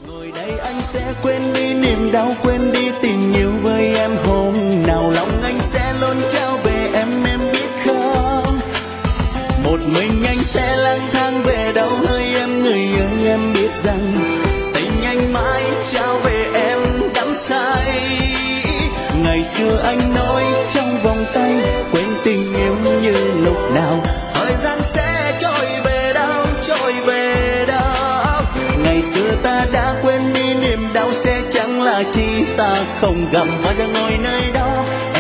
Ngồi đây anh sẽ quên đi niềm đau, quên đi tình yêu với em. Hôm nào lòng anh sẽ luôn trao về em biết không? Một mình anh sẽ lang thang về đâu hơi em, người ơi em biết rằng tình anh mãi trao về em đắm say. Ngày xưa anh nói trong vòng tay quên tình yêu như lúc nào, thời gian sẽ trôi về đâu, trôi về đâu. Ngày xưa ta đã quên đi niềm đau sẽ chẳng là chi, ta không gặp và giờ ngồi nơi đó